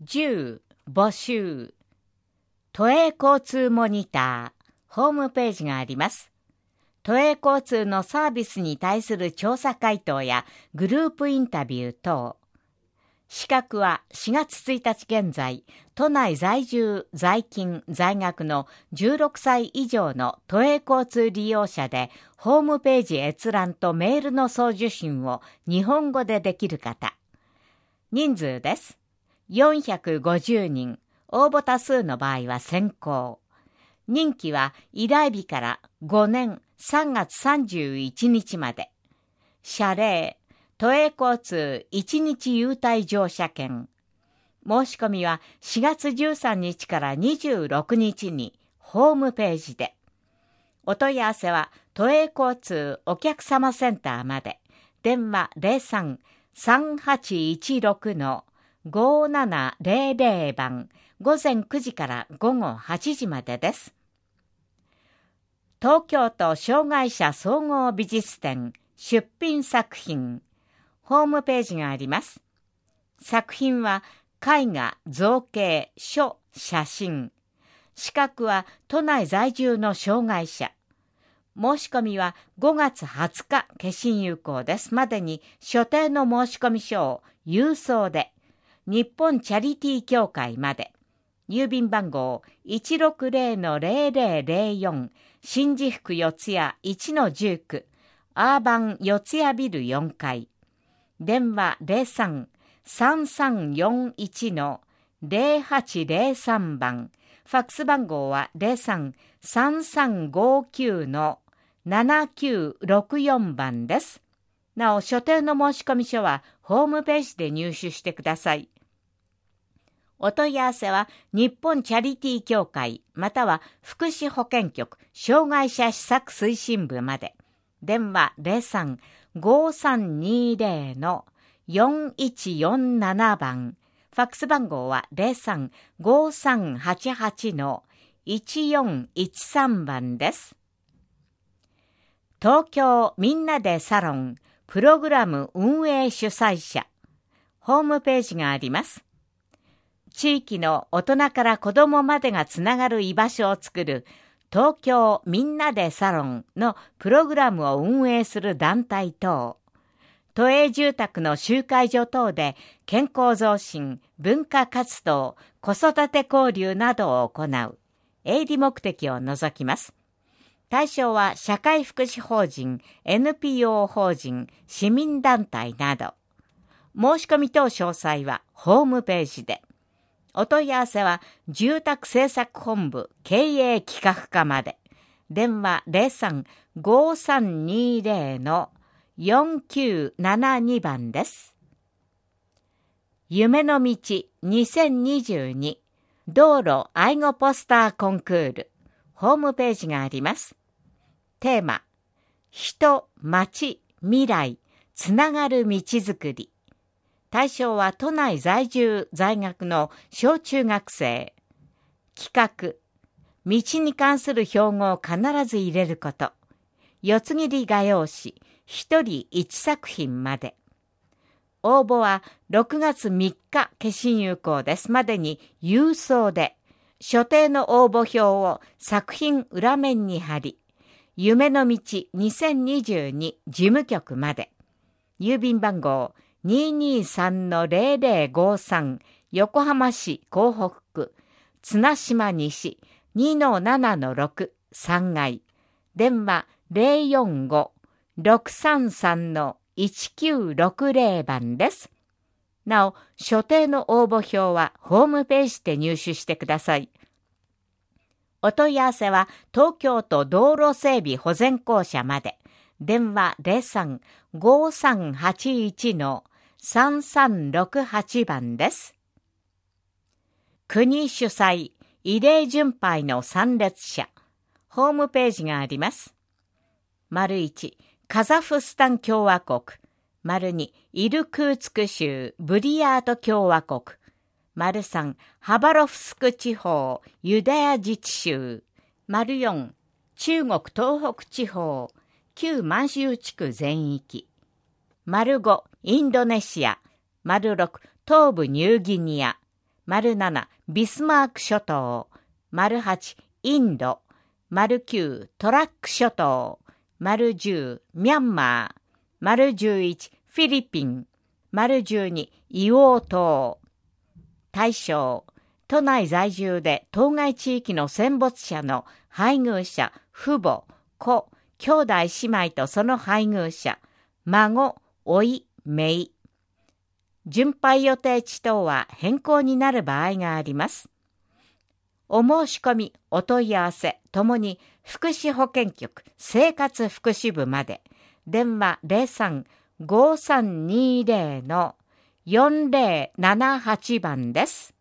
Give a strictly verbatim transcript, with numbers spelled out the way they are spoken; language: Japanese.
じゅう募集。都営交通モニターホームページがあります。都営交通のサービスに対する調査回答やグループインタビュー等。資格はしがつついたち現在、都内在住、在勤、在学のじゅうろくさい以上の都営交通利用者で、ホームページ閲覧とメールの送受信を日本語でできる方。人数です。よんひゃくごじゅうにん、応募多数の場合は先行。任期は依頼日からごねんさんがつさんじゅういちにちまで。謝礼、都営交通いちにち優待乗車券。申し込みはしがつじゅうさんにちからにじゅうろくにちにホームページで。お問い合わせは都営交通お客様センターまで。電話 ゼロさん さんはちいちろく ごななゼロゼロ 番、午前くじから午後はちじまでです。東京都障害者総合美術展出品作品。ホームページがあります。作品は絵画、造形、書、写真。資格は都内在住の障害者。申し込みはごがつはつか消印有効です。までに所定の申込書を郵送で、日本チャリティー協会まで。郵便番号 いちろくゼロ ゼロゼロゼロよん 新宿区四谷 いちのじゅうきゅうアーバン四谷ビルよんかい。電話 ゼロさん さんさんよんいち ゼロはちゼロさん 番。ファックス番号は ゼロさん さんさんごきゅう ななきゅうろくよん 番です。なお、所定の申込書はホームページで入手してください。お問い合わせは日本チャリティー協会または福祉保健局障害者施策推進部まで。電話 ゼロさん ごさんにゼロ よんいちよんなな 番。ファックス番号は ゼロさん ごさんはちはち いちよんいちさん 番です。東京みんなでサロンプログラム運営主催者。ホームページがあります。地域の大人から子どもまでがつながる居場所を作る東京みんなでサロンのプログラムを運営する団体等、都営住宅の集会所等で健康増進、文化活動、子育て交流などを行う営利目的を除きます。対象は社会福祉法人、エヌピーオー 法人、市民団体など。申し込み等詳細はホームページで。お問い合わせは住宅政策本部経営企画課まで。電話 ゼロさん ごさんにゼロ よんきゅうななに 番です。夢の道にせんにじゅうに道路愛護ポスターコンクール。ホームページがあります。テーマ、人、町、未来、つながる道づくり。対象は都内在住在学の小中学生。企画、道に関する標語を必ず入れること。四つ切り画用紙、一人一作品まで。応募はろくがつみっか消印有効です。までに郵送で、所定の応募表を作品裏面に貼り、夢の道にせんにじゅうに事務局まで。郵便番号にーにーさんのゼロゼロごさん横浜市港北区綱島西 にのななのろく さんがい。電話 ゼロよんご ろくさんさんのいちきゅうろくゼロ 番です。なお、所定の応募表はホームページで入手してください。お問い合わせは東京都道路整備保全公社まで。電話 ゼロさん ごさんはちいち さんさんろくはち 番です。国主催慰霊巡拝の参列者。ホームページがあります。丸いち、カザフスタン共和国。丸に、イルクーツク州ブリヤート共和国。丸さん、ハバロフスク地方ユダヤ自治州。丸よん、中国東北地方旧満州地区全域。丸ご、インドネシア。丸ろく、東部ニューギニア。 丸なな、ビスマーク諸島、丸はち、インド、丸きゅう、トラック諸島、丸じゅう、ミャンマー、丸じゅういち、フィリピン、丸じゅうに、硫黄島。対象、都内在住で当該地域の戦没者の配偶者、父母、子、兄弟姉妹とその配偶者、孫、甥、姪。巡拝予定地等は変更になる場合があります。お申し込み、お問い合わせともに福祉保健局生活福祉部まで。電話 ゼロさん ごーさんにーゼロ のよんゼロななはち 番です。